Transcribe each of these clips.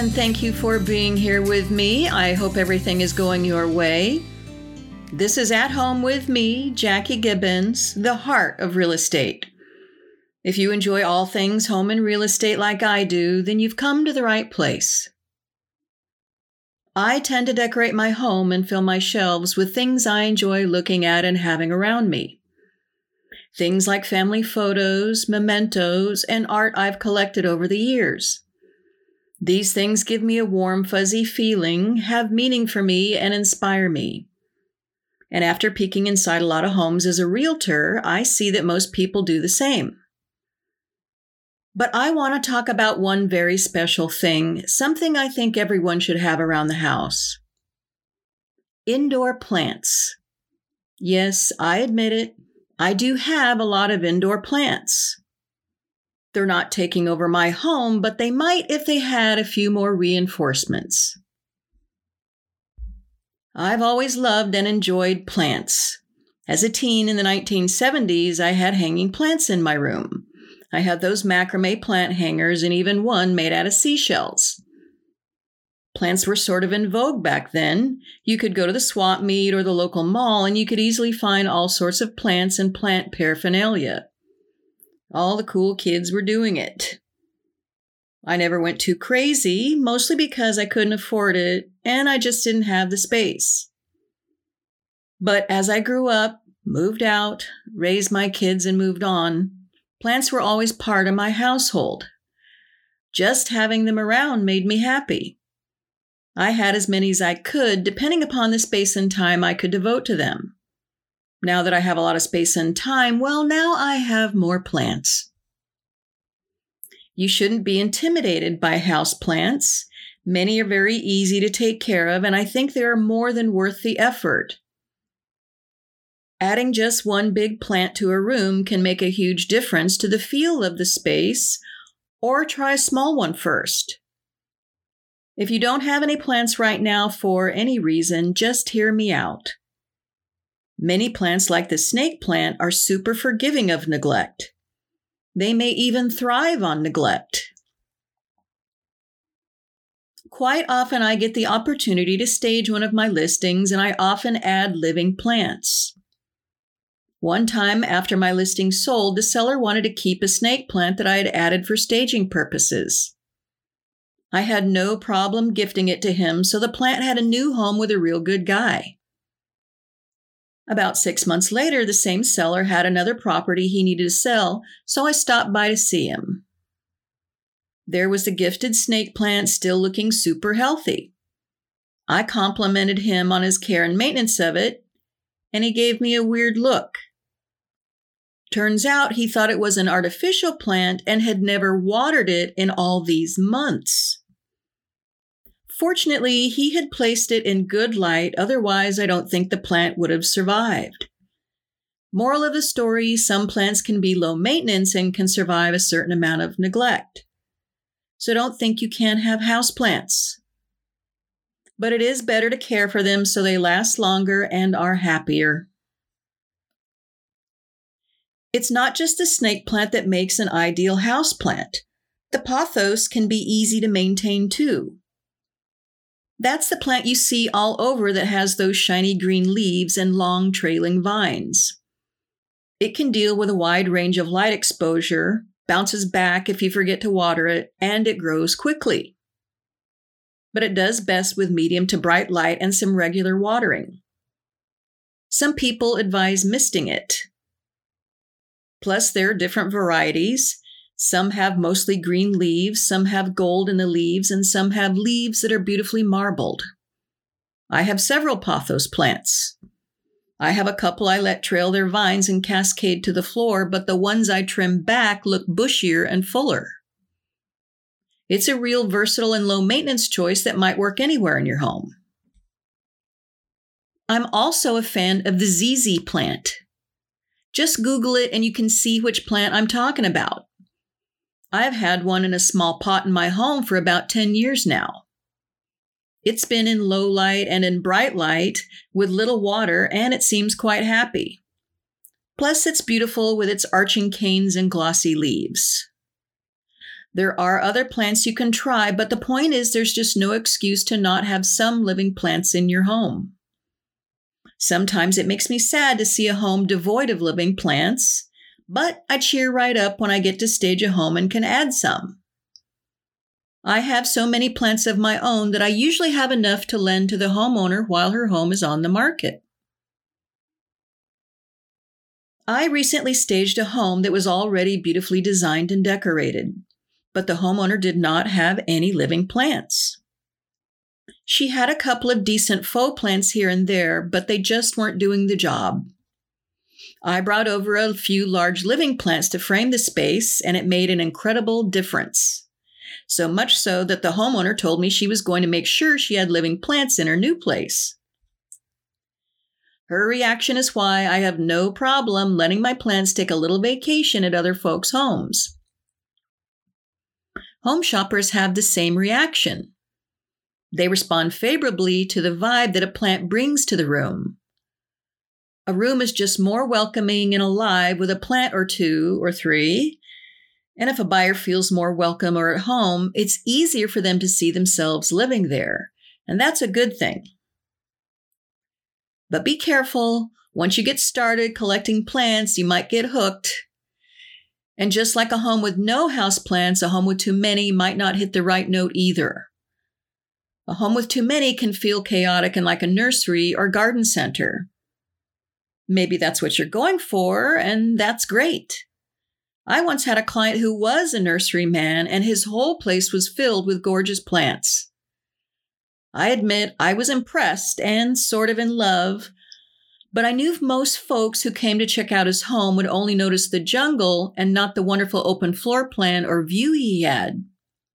and thank you for being here with me. I hope everything is going your way. This is At Home with me, Jackie Gibbons, the heart of real estate. If you enjoy all things home and real estate like I do, then you've come to the right place. I tend to decorate my home and fill my shelves with things I enjoy looking at and having around me. Things like family photos, mementos, and art I've collected over the years. These things give me a warm, fuzzy feeling, have meaning for me, and inspire me. And after peeking inside a lot of homes as a realtor, I see that most people do the same. But I want to talk about one very special thing, something I think everyone should have around the house. Indoor plants. Yes, I admit it. I do have a lot of indoor plants. They're not taking over my home, but they might if they had a few more reinforcements. I've always loved and enjoyed plants. As a teen in the 1970s, I had hanging plants in my room. I had those macrame plant hangers and even one made out of seashells. Plants were sort of in vogue back then. You could go to the swap meet or the local mall and you could easily find all sorts of plants and plant paraphernalia. All the cool kids were doing it. I never went too crazy, mostly because I couldn't afford it and I just didn't have the space. But as I grew up, moved out, raised my kids and moved on, plants were always part of my household. Just having them around made me happy. I had as many as I could, depending upon the space and time I could devote to them. Now that I have a lot of space and time, well, now I have more plants. You shouldn't be intimidated by house plants. Many are very easy to take care of, and I think they are more than worth the effort. Adding just one big plant to a room can make a huge difference to the feel of the space, or try a small one first. If you don't have any plants right now for any reason, just hear me out. Many plants like the snake plant are super forgiving of neglect. They may even thrive on neglect. Quite often I get the opportunity to stage one of my listings and I often add living plants. One time after my listing sold, the seller wanted to keep a snake plant that I had added for staging purposes. I had no problem gifting it to him, so the plant had a new home with a real good guy. About 6 months later, the same seller had another property he needed to sell, so I stopped by to see him. There was the gifted snake plant still looking super healthy. I complimented him on his care and maintenance of it, and he gave me a weird look. Turns out he thought it was an artificial plant and had never watered it in all these months. Fortunately, he had placed it in good light, otherwise I don't think the plant would have survived. Moral of the story, some plants can be low maintenance and can survive a certain amount of neglect. So don't think you can't have houseplants. But it is better to care for them so they last longer and are happier. It's not just the snake plant that makes an ideal houseplant. The pothos can be easy to maintain too. That's the plant you see all over that has those shiny green leaves and long trailing vines. It can deal with a wide range of light exposure, bounces back if you forget to water it, and it grows quickly. But it does best with medium to bright light and some regular watering. Some people advise misting it. Plus, there are different varieties. Some have mostly green leaves, some have gold in the leaves, and some have leaves that are beautifully marbled. I have several pothos plants. I have a couple I let trail their vines and cascade to the floor, but the ones I trim back look bushier and fuller. It's a real versatile and low-maintenance choice that might work anywhere in your home. I'm also a fan of the ZZ plant. Just Google it and you can see which plant I'm talking about. I've had one in a small pot in my home for about 10 years now. It's been in low light and in bright light with little water, and it seems quite happy. Plus, it's beautiful with its arching canes and glossy leaves. There are other plants you can try, but the point is there's just no excuse to not have some living plants in your home. Sometimes it makes me sad to see a home devoid of living plants, but I cheer right up when I get to stage a home and can add some. I have so many plants of my own that I usually have enough to lend to the homeowner while her home is on the market. I recently staged a home that was already beautifully designed and decorated, but the homeowner did not have any living plants. She had a couple of decent faux plants here and there, but they just weren't doing the job. I brought over a few large living plants to frame the space, and it made an incredible difference. So much so that the homeowner told me she was going to make sure she had living plants in her new place. Her reaction is why I have no problem letting my plants take a little vacation at other folks' homes. Home shoppers have the same reaction. They respond favorably to the vibe that a plant brings to the room. A room is just more welcoming and alive with a plant or two or three. And if a buyer feels more welcome or at home, it's easier for them to see themselves living there. And that's a good thing. But be careful. Once you get started collecting plants, you might get hooked. And just like a home with no houseplants, a home with too many might not hit the right note either. A home with too many can feel chaotic and like a nursery or garden center. Maybe that's what you're going for, and that's great. I once had a client who was a nursery man, and his whole place was filled with gorgeous plants. I admit I was impressed and sort of in love, but I knew most folks who came to check out his home would only notice the jungle and not the wonderful open floor plan or view he had.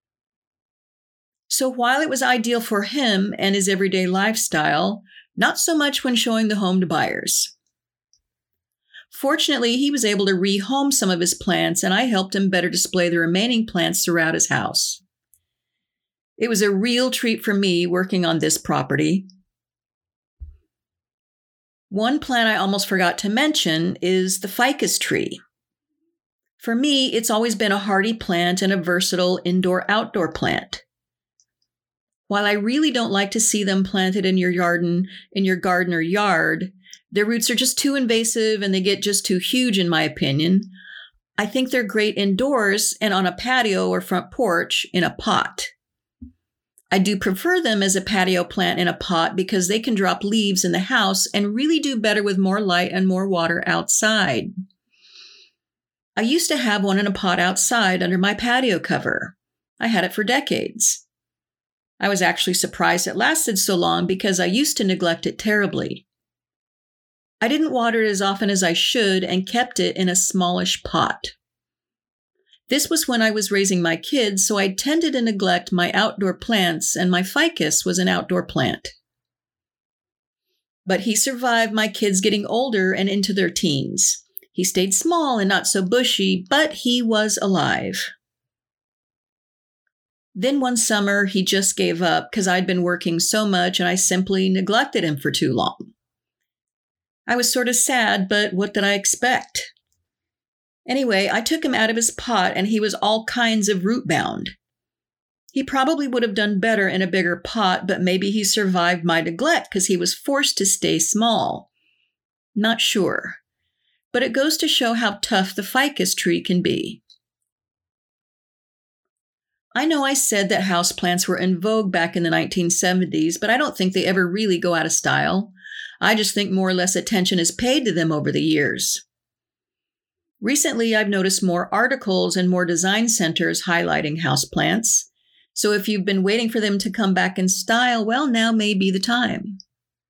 So while it was ideal for him and his everyday lifestyle, not so much when showing the home to buyers. Fortunately, he was able to rehome some of his plants, and I helped him better display the remaining plants throughout his house. It was a real treat for me working on this property. One plant I almost forgot to mention is the ficus tree. For me, it's always been a hardy plant and a versatile indoor-outdoor plant. While I really don't like to see them planted in your garden or yard, their roots are just too invasive and they get just too huge in my opinion. I think they're great indoors and on a patio or front porch in a pot. I do prefer them as a patio plant in a pot because they can drop leaves in the house and really do better with more light and more water outside. I used to have one in a pot outside under my patio cover. I had it for decades. I was actually surprised it lasted so long because I used to neglect it terribly. I didn't water it as often as I should and kept it in a smallish pot. This was when I was raising my kids, so I tended to neglect my outdoor plants, and my ficus was an outdoor plant. But he survived my kids getting older and into their teens. He stayed small and not so bushy, but he was alive. Then one summer, he just gave up because I'd been working so much and I simply neglected him for too long. I was sort of sad, but what did I expect? Anyway, I took him out of his pot and he was all kinds of root bound. He probably would have done better in a bigger pot, but maybe he survived my neglect because he was forced to stay small. Not sure. But it goes to show how tough the ficus tree can be. I know I said that houseplants were in vogue back in the 1970s, but I don't think they ever really go out of style. I just think more or less attention is paid to them over the years. Recently, I've noticed more articles and more design centers highlighting houseplants. So if you've been waiting for them to come back in style, well, now may be the time.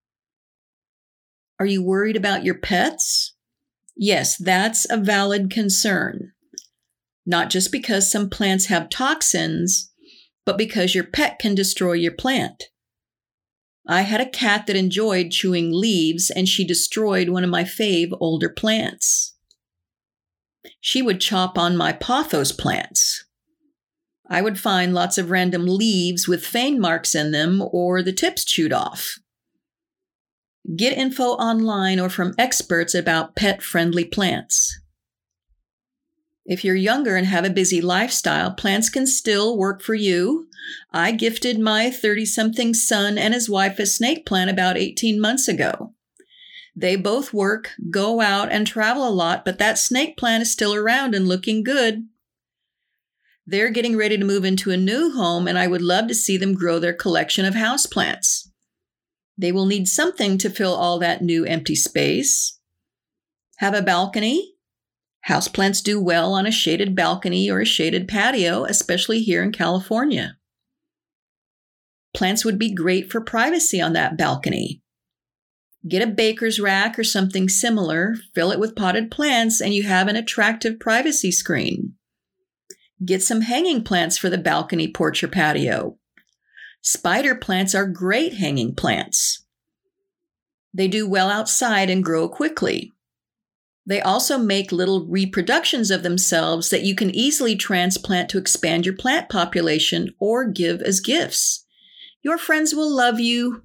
Are you worried about your pets? Yes, that's a valid concern. Not just because some plants have toxins, but because your pet can destroy your plant. I had a cat that enjoyed chewing leaves, and she destroyed one of my fave older plants. She would chop on my pothos plants. I would find lots of random leaves with fang marks in them or the tips chewed off. Get info online or from experts about pet-friendly plants. If you're younger and have a busy lifestyle, plants can still work for you. I gifted my 30-something son and his wife a snake plant about 18 months ago. They both work, go out, and travel a lot, but that snake plant is still around and looking good. They're getting ready to move into a new home, and I would love to see them grow their collection of houseplants. They will need something to fill all that new empty space. Have a balcony? Houseplants do well on a shaded balcony or a shaded patio, especially here in California. Plants would be great for privacy on that balcony. Get a baker's rack or something similar, fill it with potted plants, and you have an attractive privacy screen. Get some hanging plants for the balcony, porch, or patio. Spider plants are great hanging plants. They do well outside and grow quickly. They also make little reproductions of themselves that you can easily transplant to expand your plant population or give as gifts. Your friends will love you.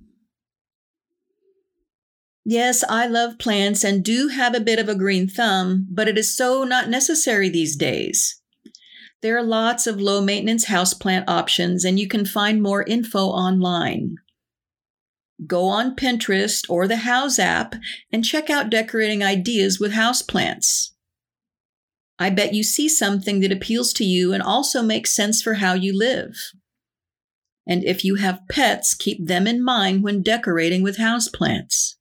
Yes, I love plants and do have a bit of a green thumb, but it is so not necessary these days. There are lots of low-maintenance houseplant options, and you can find more info online. Go on Pinterest or the Houzz app and check out decorating ideas with houseplants. I bet you see something that appeals to you and also makes sense for how you live. And if you have pets, keep them in mind when decorating with houseplants.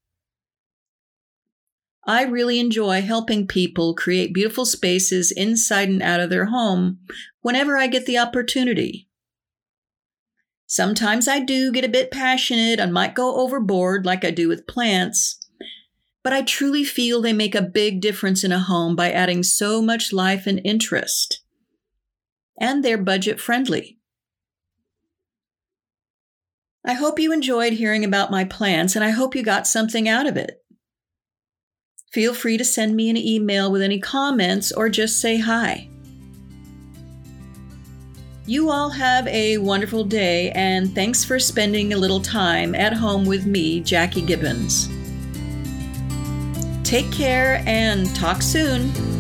I really enjoy helping people create beautiful spaces inside and out of their home whenever I get the opportunity. Sometimes I do get a bit passionate and might go overboard like I do with plants, but I truly feel they make a big difference in a home by adding so much life and interest. And they're budget friendly. I hope you enjoyed hearing about my plants, and I hope you got something out of it. Feel free to send me an email with any comments or just say hi. You all have a wonderful day, and thanks for spending a little time at home with me, Jackie Gibbons. Take care and talk soon.